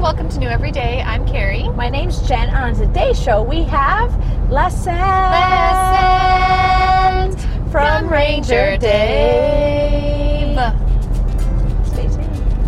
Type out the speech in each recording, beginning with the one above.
welcome to New Every Day. I'm Carrie. My name's Jen, and on today's show we have Lessons from Ranger Dave. Stay tuned.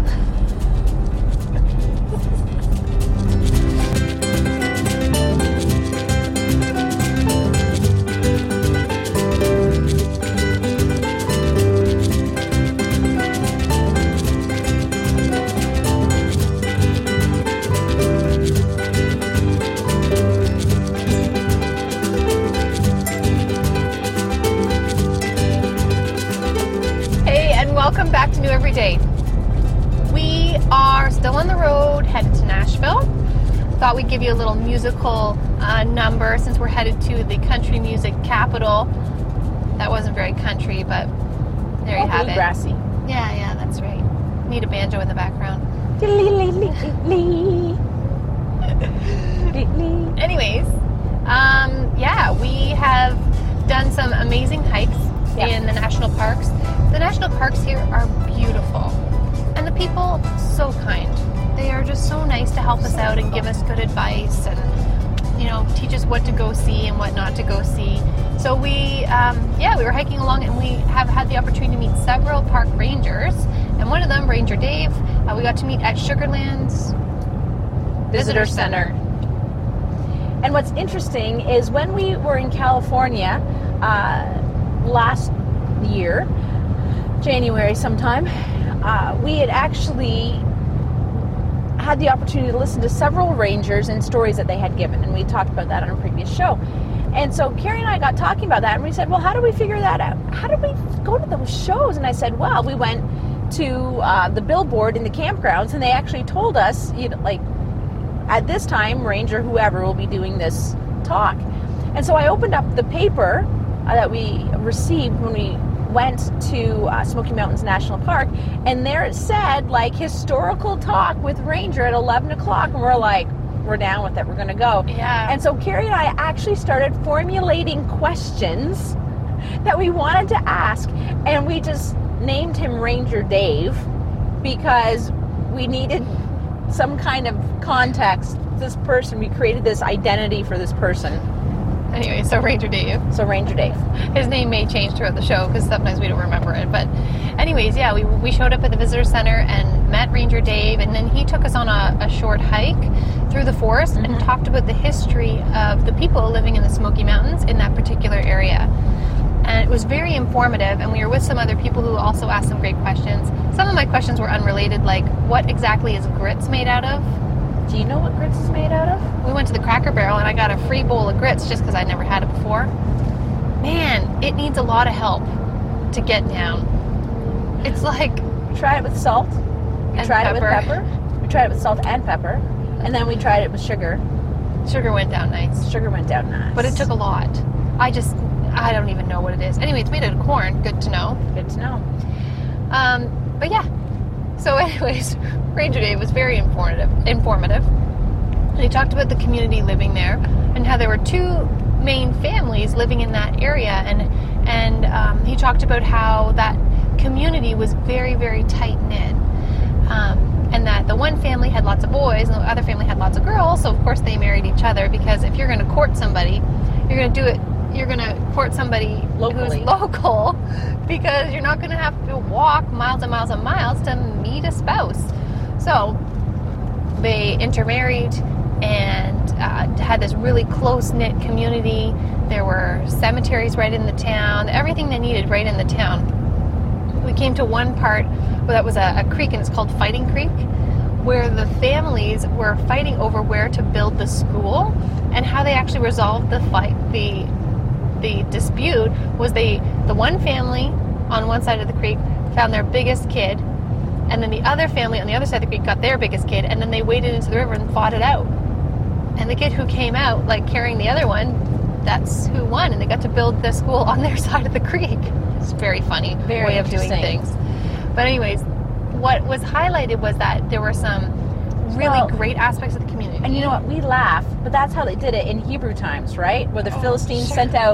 Welcome back to New Every Day. We are still on the road, headed to Nashville. Thought we'd give you a little musical number since we're headed to the country music capital. That wasn't very country, but there you have it. Grassy. Yeah, that's right. Need a banjo in the background. Anyways, we have done some amazing hikes in the national parks. The national parks here are beautiful, and the people so kind. They are just so nice to help us out and give us good advice and, teach us what to go see and what not to go see. So we were hiking along, and we have had the opportunity to meet several park rangers, and one of them, Ranger Dave, we got to meet at Sugar Land's Visitor Center. And what's interesting is when we were in California last year, January sometime, we had actually had the opportunity to listen to several rangers and stories that they had given, and we talked about that on a previous show. And so Carrie and I got talking about that, and we said, well, how do we figure that out? How do we go to those shows? And I said, well, we went to the billboard in the campgrounds, and they actually told us, at this time, Ranger whoever will be doing this talk. And so I opened up the paper that we received when we went to Smoky Mountains National Park, and there it said, historical talk with Ranger at 11 o'clock, and we're like, we're down with it, we're going to go. Yeah. And so Carrie and I actually started formulating questions that we wanted to ask, and we just named him Ranger Dave because we needed some kind of context. This person, we created this identity for this person. Anyway, so Ranger Dave. His name may change throughout the show because sometimes we don't remember it. But anyways, we showed up at the visitor center and met Ranger Dave, and then he took us on a short hike through the forest and talked about the history of the people living in the Smoky Mountains in that particular area. And it was very informative, and we were with some other people who also asked some great questions. Some of my questions were unrelated, like what exactly is grits made out of? Do you know what grits is made out of? We went to the Cracker Barrel, and I got a free bowl of grits just because I never had it before. Man, it needs a lot of help to get down. It's like... We tried it with salt. We tried it with pepper. We tried it with salt and pepper. And then we tried it with sugar. Sugar went down nice. But it took a lot. I don't even know what it is. Anyway, it's made out of corn. Good to know. But yeah. So anyways, Ranger Dave was very informative. And he talked about the community living there and how there were two main families living in that area. And he talked about how that community was very, very tight-knit. And that the one family had lots of boys and the other family had lots of girls. So, of course, they married each other because if you're going to court somebody, you're going to court somebody locally. Who's local, because you're not going to have to walk miles and miles and miles to meet a spouse. So they intermarried and had this really close-knit community. There were cemeteries right in the town, everything they needed right in the town. We came to one part that was a creek, and it's called Fighting Creek, where the families were fighting over where to build the school, and how they actually resolved the fight. The dispute was the one family on one side of the creek found their biggest kid, and then the other family on the other side of the creek got their biggest kid, and then they waded into the river and fought it out. And the kid who came out, carrying the other one, that's who won, and they got to build the school on their side of the creek. It's a very funny way of doing things. But anyways, what was highlighted was that there were some really great aspects of the community. And you know what? We laugh, but that's how they did it in Hebrew times, right? Where the Philistines sent out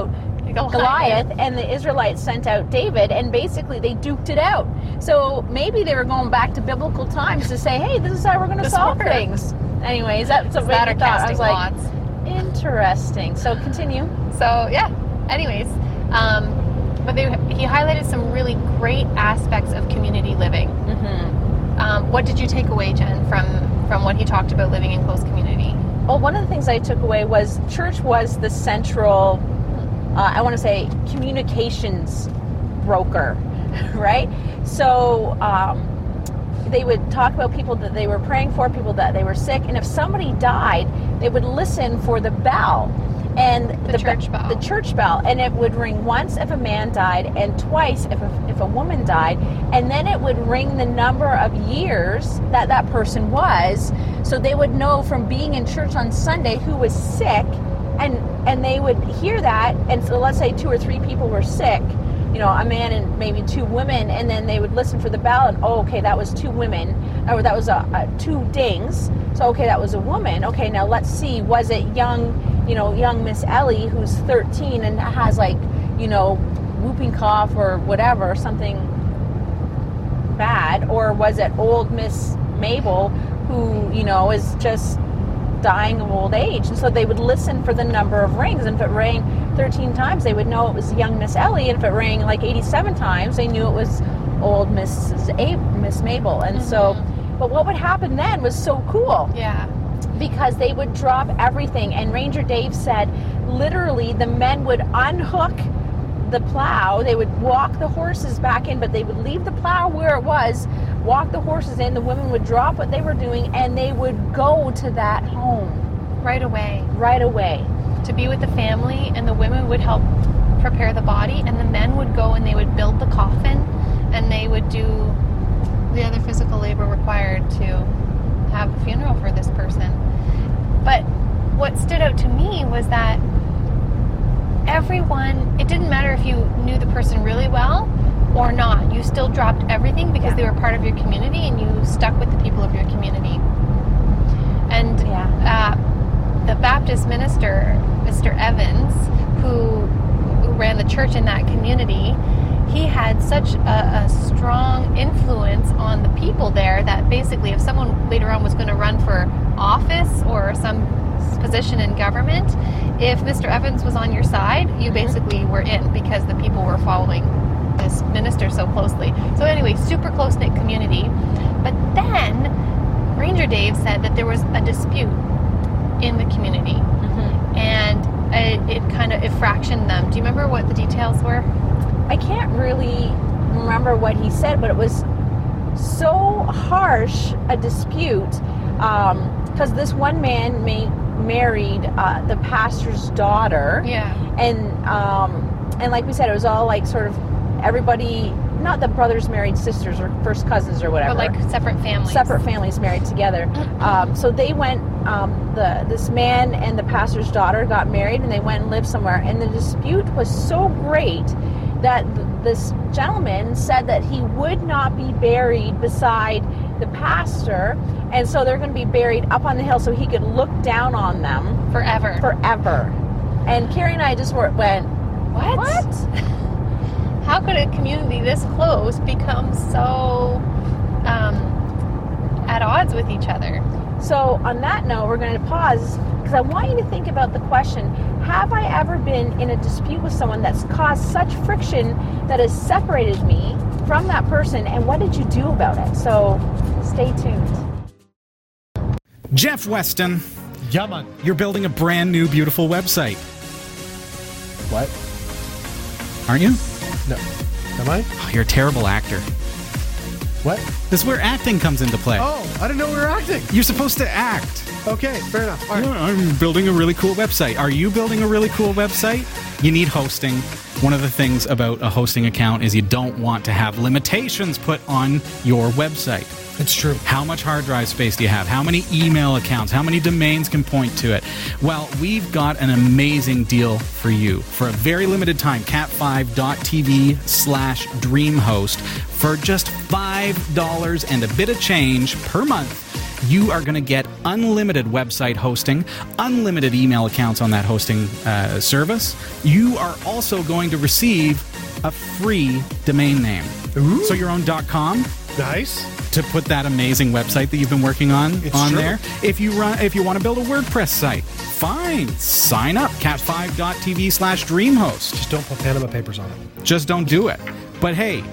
Goliath, and the Israelites sent out David, and basically they duked it out. So maybe they were going back to biblical times to say, hey, this is how we're going to solve things. Anyways, that's a that big or thought. I was like, lots. interesting. So continue. So yeah. Anyways, but he highlighted some really great aspects of community living. What did you take away, Jen, from what he talked about living in close community? Well, one of the things I took away was church was the central, I want to say, communications broker, right? So they would talk about people that they were praying for, people that they were sick, and if somebody died, they would listen for the bell. And the church bell. The church bell, and it would ring once if a man died, and twice if a woman died, and then it would ring the number of years that person was, so they would know from being in church on Sunday who was sick, and they would hear that, and so let's say 2 or 3 people were sick, you know, a man and maybe 2 women, and then they would listen for the bell, and okay, that was 2 women, or that was 2 dings, so okay, that was a woman. Okay, now let's see, was it young Miss Ellie who's 13 and has whooping cough or whatever, something bad, or was it old Miss Mabel who, is just dying of old age? And so they would listen for the number of rings, and if it rang 13 times, they would know it was young Miss Ellie, and if it rang like 87 times, they knew it was old Miss Mabel. And so, but what would happen then was so cool. Yeah. Because they would drop everything, and Ranger Dave said literally the men would unhook the plow, they would walk the horses back in, but they would leave the plow where it was, walk the horses in, the women would drop what they were doing, and they would go to that home. Right away. To be with the family, and the women would help prepare the body, and the men would go and they would build the coffin, and they would do the other physical labor required to have a funeral for this person. But what stood out to me was that everyone, it didn't matter if you knew the person really well or not, you still dropped everything because they were part of your community, and you stuck with the people of your community. And the Baptist minister, Mr. Evans, who ran the church in that community, he had such a strong influence on the people there that basically if someone later on was going to run for office or some position in government, if Mr. Evans was on your side, you basically were in, because the people were following this minister so closely. So anyway, super close-knit community. But then Ranger Dave said that there was a dispute in the community, and it fractioned them. Do you remember what the details were? I can't really remember what he said, but it was so harsh a dispute, because this one man married the pastor's daughter. Yeah. And like we said, it was all like sort of everybody, not the brothers married sisters or first cousins or whatever. But like separate families. Separate families married together. So they went, this man and the pastor's daughter got married, and they went and lived somewhere. And the dispute was so great that this gentleman said that he would not be buried beside the pastor, and so they're going to be buried up on the hill so he could look down on them forever. And Carrie and I just went, what? How could a community this close become so at odds with each other? So on that note, we're going to pause, because I want you to think about the question, have I ever been in a dispute with someone that's caused such friction that has separated me from that person, and what did you do about it? So stay tuned. Jeff Weston. Yeah, man. You're building a brand new, beautiful website. What? Aren't you? No. Am I? Oh, you're a terrible actor. What? This is where acting comes into play. Oh, I didn't know we were acting. You're supposed to act. Okay, fair enough. All right. Yeah, I'm building a really cool website. Are you building a really cool website? You need hosting. One of the things about a hosting account is you don't want to have limitations put on your website. It's true. How much hard drive space do you have? How many email accounts? How many domains can point to it? Well, we've got an amazing deal for you. For a very limited time, cat5.tv/DreamHost for just $5 and a bit of change per month. you are going to get unlimited website hosting, unlimited email accounts on that hosting service. You are also going to receive a free domain name. Ooh. So your own .com Nice. to put that amazing website that you've been working on It's true. there. If you want to build a WordPress site, fine. Sign up, cat5.tv/dreamhost. Just don't put Panama Papers on it. Just don't do it. But hey,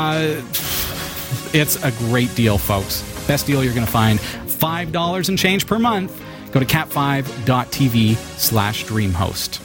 it's a great deal, folks. Best deal you're going to find. $5 and change per month. Go to cat5.tv/dreamhost.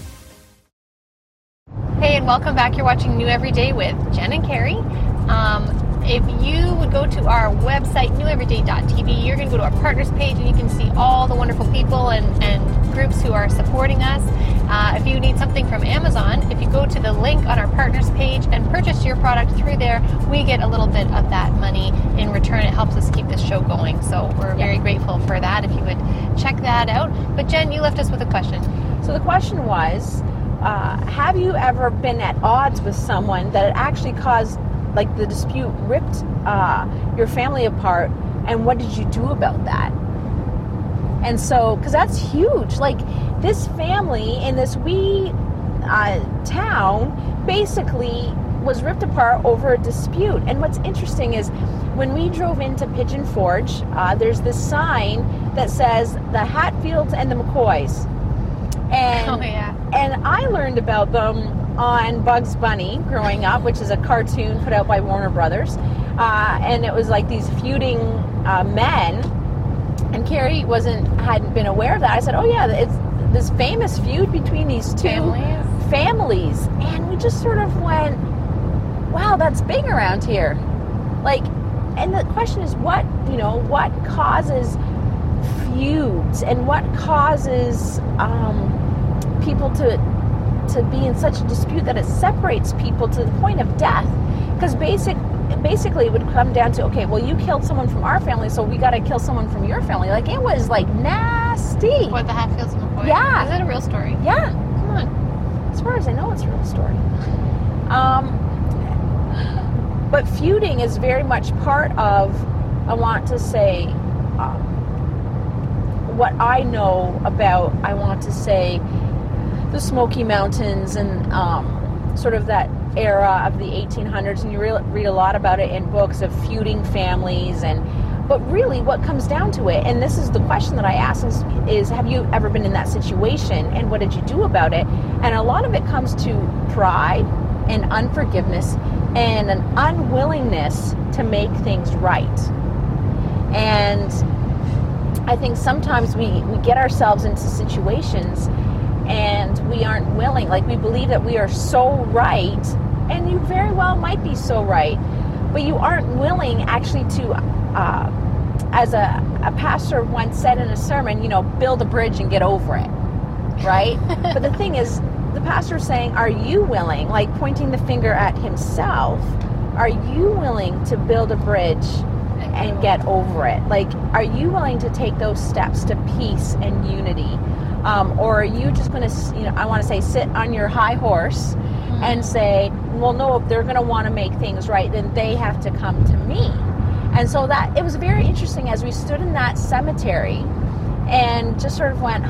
Hey, and welcome back. You're watching New Every Day with Jen and Carrie. If you would go to our website, neweveryday.tv, you're going to go to our partners page and you can see all the wonderful people and groups who are supporting us. If you need something from Amazon, if you go to the link on our partners page and purchase your product through there, we get a little bit of that money in return. It helps us keep this show going. So we're very grateful for that if you would check that out. But Jen, you left us with a question. So the question was, have you ever been at odds with someone that it actually caused, like the dispute ripped your family apart, and what did you do about that? And so, because that's huge. Like, this family in this wee town basically was ripped apart over a dispute. And what's interesting is when we drove into Pigeon Forge, there's this sign that says the Hatfields and the McCoys. And, Oh, yeah. and I learned about them on Bugs Bunny growing up, which is a cartoon put out by Warner Brothers. And it was like these feuding men. And Carrie hadn't been aware of that. I said, oh yeah, it's this famous feud between these two families. And we just sort of went, wow, that's big around here. Like, and the question is what causes feuds and what causes people to be in such a dispute that it separates people to the point of death? Because basically it would come down to, okay, well, you killed someone from our family, so we got to kill someone from your family. Like, it was like nasty. What, the Hatfields and McCoy? Yeah. Is it a real story? Yeah, Come on. as far as I know, it's a real story. But feuding is very much part of, I want to say, what I know about, I want to say, the Smoky Mountains and sort of that era of the 1800s, and you read a lot about it in books of feuding families. But really what comes down to it, and this is the question that I ask, is have you ever been in that situation, and what did you do about it? And a lot of it comes to pride and unforgiveness and an unwillingness to make things right. And I think sometimes we get ourselves into situations and we aren't willing, like we believe that we are so right, and you very well might be so right, but you aren't willing actually to, as a pastor once said in a sermon, build a bridge and get over it, right? But the thing is, the pastor's saying, are you willing, like pointing the finger at himself, are you willing to build a bridge and get over it? Like, are you willing to take those steps to peace and unity? Or are you just going to, I want to say, sit on your high horse and say, well, no, if they're going to want to make things right, then they have to come to me. And so that, it was very interesting as we stood in that cemetery and just sort of went,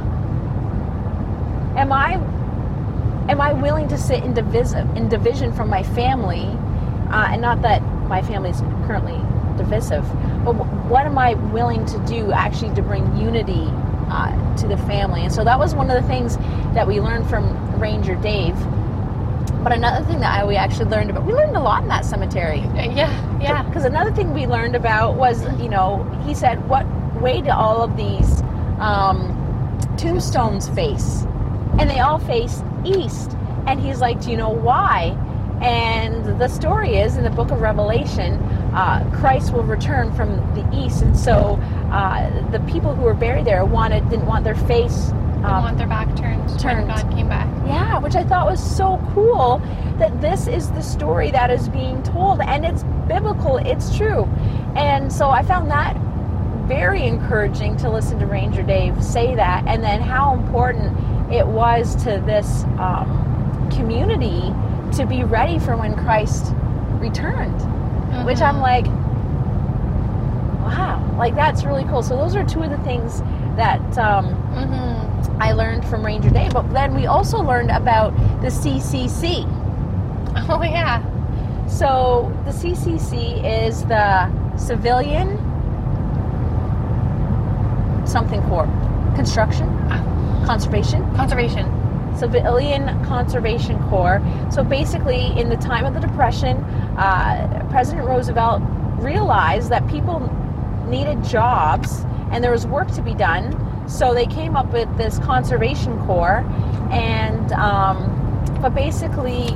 am I willing to sit in division from my family? And not that my family is currently divisive, but what am I willing to do actually to bring unity to the family? And so that was one of the things that we learned from Ranger Dave. But another thing that we actually learned about, we learned a lot in that cemetery. Yeah. Because another thing we learned about was, he said, what way do all of these tombstones face? And they all face east. And he's like, do you know why? And the story is, in the book of Revelation, Christ will return from the east. And so the people who were buried there didn't want their face... They want their back turned when God came back. Yeah, which I thought was so cool, that this is the story that is being told. And it's biblical, it's true. And so I found that very encouraging to listen to Ranger Dave say that, and then how important it was to this community to be ready for when Christ returned. Which I'm like, wow, like that's really cool. So those are two of the things that I learned from Ranger Dave. But then we also learned about the CCC. Oh, yeah. So the CCC is the Civilian something Corps. Conservation. Civilian Conservation Corps. So basically, in the time of the Depression, President Roosevelt realized that people needed jobs and there was work to be done. So they came up with this Conservation Corps, and but basically,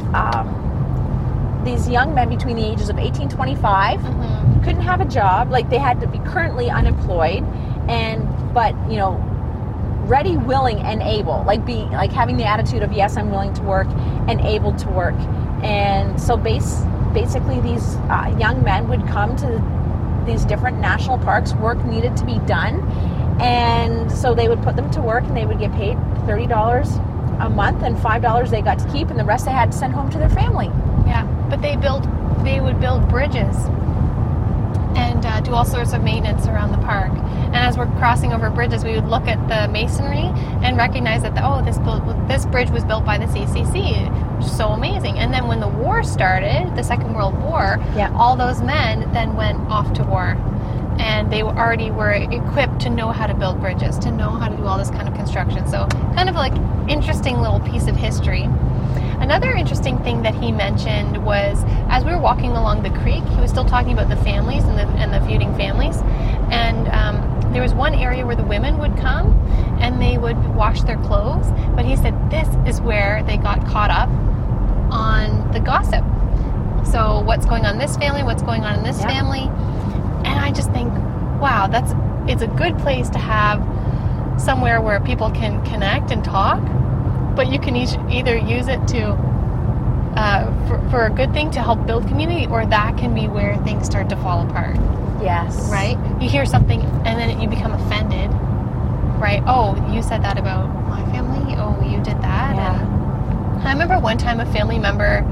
these young men between the ages of 18 and 25 couldn't have a job. Like, they had to be currently unemployed, but you know, ready, willing, and able, like having the attitude of, yes, I'm willing to work and able to work. And so basically these young men would come to these different national parks. Work needed to be done, and so they would put them to work, and they would get paid $30 a month, and $5 they got to keep, and the rest they had to send home to their family. Yeah, but they would build bridges and do all sorts of maintenance around the park. And as we're crossing over bridges, we would look at the masonry and recognize that, this bridge was built by the CCC, which is so amazing. And then when the war started, the Second World War, all those men then went off to war. And they already were equipped to know how to build bridges, to know how to do all this kind of construction. So kind of like interesting little piece of history. Another interesting thing that he mentioned was, as we were walking along the creek, he was still talking about the families and the feuding families. And there was one area where the women would come and they would wash their clothes. But he said this is where they got caught up on the gossip. So what's going on in this family? What's going on in this family? And I just think, wow, it's a good place to have somewhere where people can connect and talk. But you can either use it to for a good thing to help build community, or that can be where things start to fall apart. Yes. Right? You hear something and then you become offended. Right? Oh, you said that about my family? Oh, you did that? Yeah. And I remember one time a family member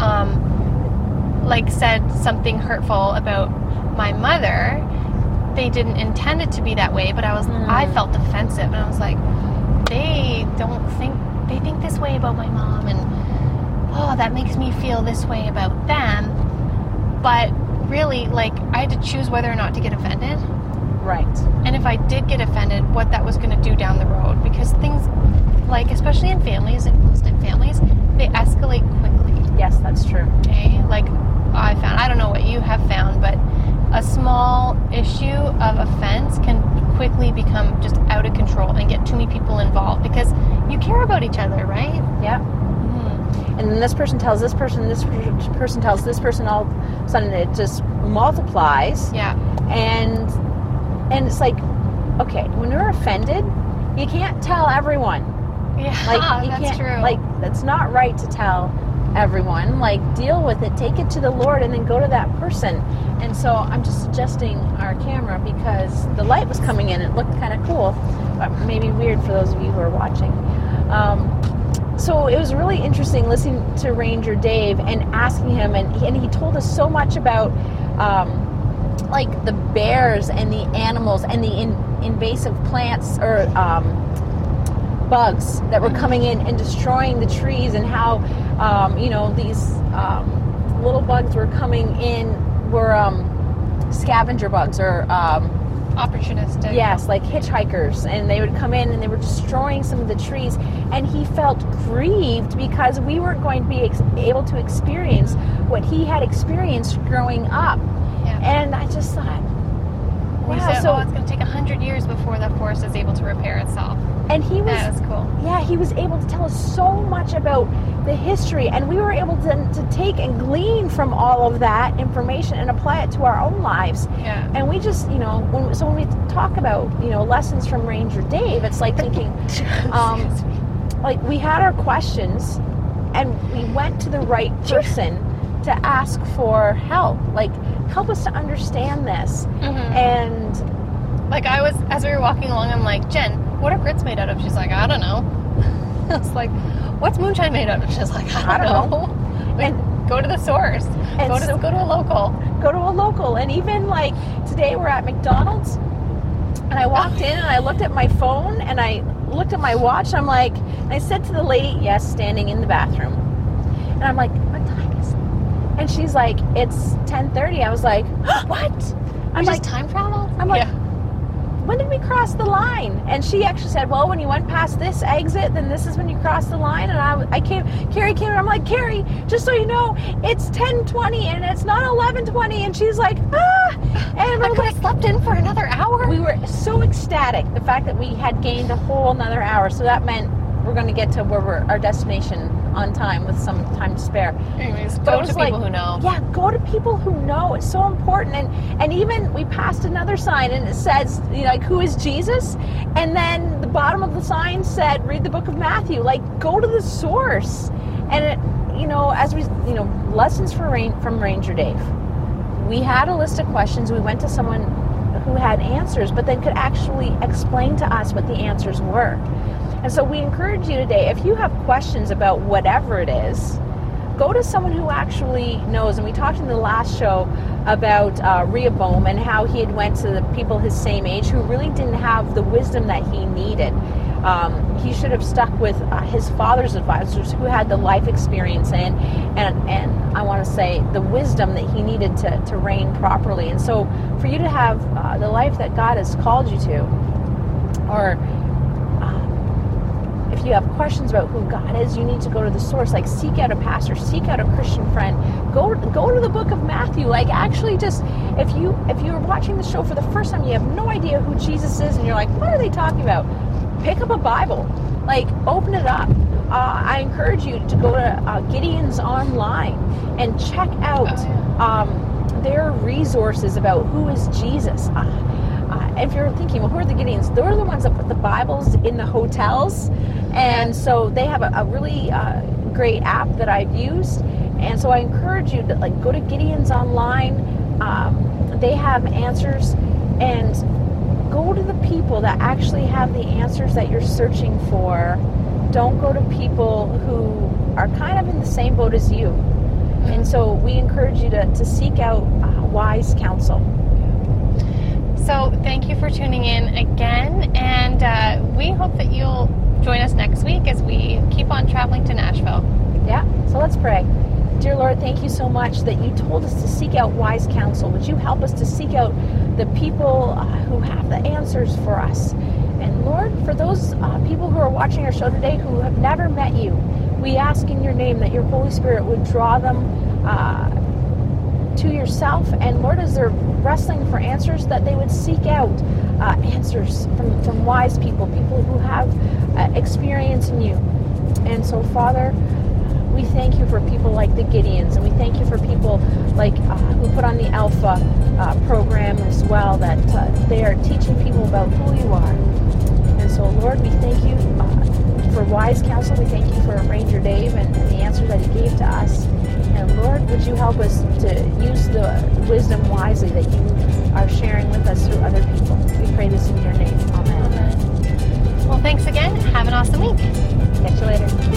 said something hurtful about my mother. They didn't intend it to be that way, but I felt defensive, and I was like, they think this way about my mom, and that makes me feel this way about them. But really, I had to choose whether or not to get offended. Right. And if I did get offended, what that was going to do down the road. Because things, especially in families, in close-knit families, they escalate quickly. Yes, that's true. Okay? I found, I don't know what you have found, but a small issue of offense can quickly become just out of control and get too many people involved, because you care about each other, right? Yeah. Mm-hmm. And then this person tells this person tells this person, all of a sudden it just multiplies. Yeah. And it's like, okay, when you're offended, you can't tell everyone. Yeah, that's true. That's not right to tell everyone. Deal with it, take it to the Lord, and then go to that person. And so I'm just adjusting our camera because the light was coming in. It looked kind of cool, but maybe weird for those of you who are watching. So it was really interesting listening to Ranger Dave and asking him, and he told us so much about the bears and the animals and the invasive plants or bugs that were coming in and destroying the trees, and how these little bugs were coming in were scavenger bugs or opportunistic. Yes, like hitchhikers, and they would come in and they were destroying some of the trees, and he felt grieved because we weren't going to be able to experience what he had experienced growing up. Yeah. And I just thought, wow, wow, it's going to take 100 years before that forest is able to repair itself. And that was cool. Yeah, he was able to tell us so much about the history, and we were able to take and glean from all of that information and apply it to our own lives. Yeah. And we just, when we talk about, lessons from Ranger Dave, it's like thinking, we had our questions, and we went to the right person to ask for help. Help us to understand this. Mm-hmm. And as we were walking along, I'm like, Jen, what are grits made out of? She's like, I don't know. I was like, what's moonshine made out of? She's like, I don't know. And Go to the source. And Go to a local. Go to a local. And even like today we're at McDonald's, and I walked in and I looked at my phone and I looked at my watch. I'm like, and I said to the lady, yes, standing in the bathroom. And I'm like, what time is it? And she's like, it's 10:30. I was like, what? I'm You like, just time travel? I'm like, when did we cross the line? And she actually said, well, when you went past this exit, then this is when you crossed the line. And Carrie came, and I'm like, Carrie, just so you know, it's 10:20 and it's not 11:20. And she's like, and I could have slept in for another hour. we were so ecstatic, the fact that we had gained a whole another hour. So that meant we're going to get to our destination on time with some time to spare. Anyways, But go it to was people who know. Yeah, go to people who know. It's so important. And even we passed another sign and it says, you know, like, who is Jesus? And then the bottom of the sign said, read the book of Matthew. Like, go to the source. And it, you know, as we, you know, lessons from Ranger Dave. We had a list of questions. We went to someone who had answers, but then could actually explain to us what the answers were. And so we encourage you today, if you have questions about whatever it is, go to someone who actually knows. And we talked in the last show about Rehoboam and how he had went to the people his same age who really didn't have the wisdom that he needed. He should have stuck with his father's advisors who had the life experience and I want to say the wisdom that he needed to reign properly. And so for you to have the life that God has called you to, or if you have questions about who God is, you need to go to the source. Like, seek out a pastor, seek out a Christian friend. Go to the book of Matthew. Like, actually, just if you're watching the show for the first time, you have no idea who Jesus is, and you're like, what are they talking about? Pick up a Bible. Like, open it up. I encourage you to go to Gideon's Online and check out their resources about who is Jesus. If you're thinking, well, who are the Gideons? They're the ones that put the Bibles in the hotels. And so they have a really great app that I've used. And so I encourage you to go to Gideon's Online. They have answers, and go to the people that actually have the answers that you're searching for. Don't go to people who are kind of in the same boat as you. And so we encourage you to seek out wise counsel. So thank you for tuning in again, and we hope that you'll join us next week as we keep on traveling to Nashville. Yeah, so let's pray. Dear Lord, thank you so much that you told us to seek out wise counsel. Would you help us to seek out the people who have the answers for us? And Lord, for those people who are watching our show today who have never met you, we ask in your name that your Holy Spirit would draw them to yourself. And Lord, as they're wrestling for answers, that they would seek out answers from wise people who have experience in you. And so, Father, we thank you for people like the Gideons, and we thank you for people like who put on the Alpha program as well, that they are teaching people about who you are. And so, Lord, we thank you for wise counsel. We thank you for Ranger Dave and the answers that he gave to us. And Lord, would you help us to use the wisdom wisely that you are sharing with us through other people. We pray this in your name. Amen. Well, thanks again. Have an awesome week. Catch you later.